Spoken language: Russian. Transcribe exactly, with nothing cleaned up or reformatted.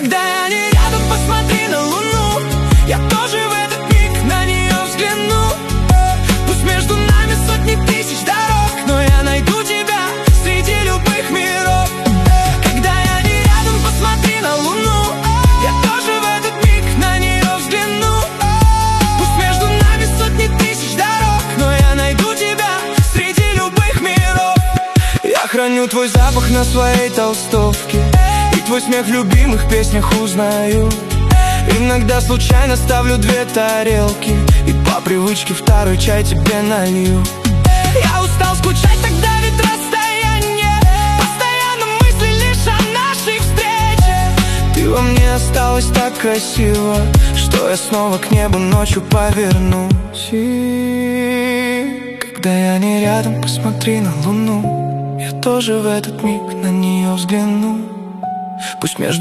Когда я не рядом, посмотри на луну. Я тоже в этот миг на нее взгляну. Пусть между нами сотни тысяч дорог, но я найду тебя среди любых миров. Когда я не рядом, посмотри на луну. Я тоже в этот миг на нее взгляну. Пусть между нами сотни тысяч дорог, но я найду тебя среди любых миров. Я храню твой запах на своей толстовке, и твой смех в любимых песнях узнаю. Иногда случайно ставлю две тарелки, и по привычке второй чай тебе налью. Я устал скучать, тогда ведь расстояние. Постоянно мысли лишь о нашей встрече. Ты во мне осталась так красиво, что я снова к небу ночью повернусь. И когда я не рядом, посмотри на луну. Я тоже в этот миг на нее взгляну. Пусть между